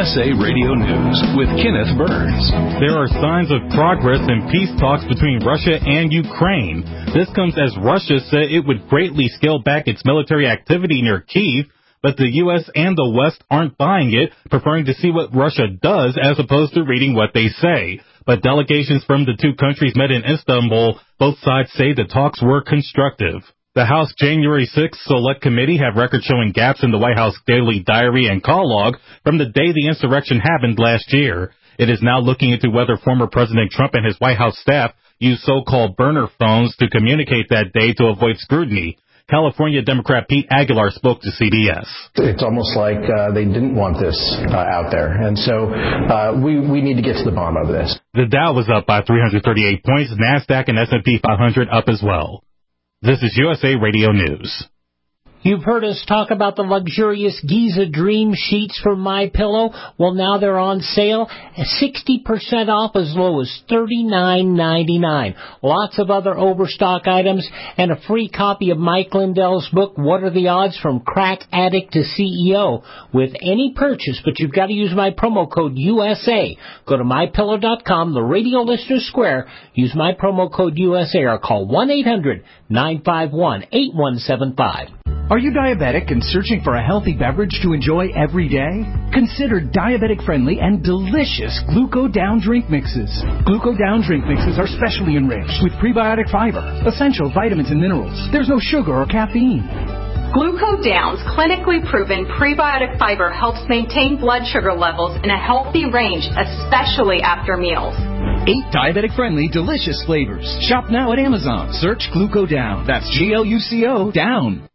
USA Radio News with Kenneth Burns. There are signs of progress in peace talks between Russia and Ukraine. This comes as Russia said it would greatly scale back its military activity near Kyiv, but the U.S. and the West aren't buying it, preferring to see what Russia does as opposed to reading what they say. But delegations from the two countries met in Istanbul. Both sides say the talks were constructive. The House January 6th Select Committee had records showing gaps in the White House daily diary and call log from the day the insurrection happened last year. It is now looking into whether former President Trump and his White House staff used so-called burner phones to communicate that day to avoid scrutiny. California Democrat Pete Aguilar spoke to CBS. It's almost like they didn't want this out there, and so we need to get to the bottom of this. The Dow was up by 338 points, NASDAQ and S&P 500 up as well. This is USA Radio News. You've heard us talk about the luxurious Giza Dream Sheets from MyPillow. Well, now they're on sale, 60% off as low as $39.99. Lots of other overstock items and a free copy of Mike Lindell's book, What Are the Odds from Crack Addict to CEO, with any purchase, but you've got to use my promo code USA. Go to MyPillow.com, the Radio Listener Square, use my promo code USA or call 1-800-951-8175. Are you diabetic and searching for a healthy beverage to enjoy every day? Consider diabetic-friendly and delicious Gluco Down drink mixes. Gluco Down drink mixes are specially enriched with prebiotic fiber, essential vitamins and minerals. There's no sugar or caffeine. Gluco Down's clinically proven prebiotic fiber helps maintain blood sugar levels in a healthy range, especially after meals. 8 diabetic-friendly, delicious flavors. Shop now at Amazon. Search Gluco Down. That's Gluco Down.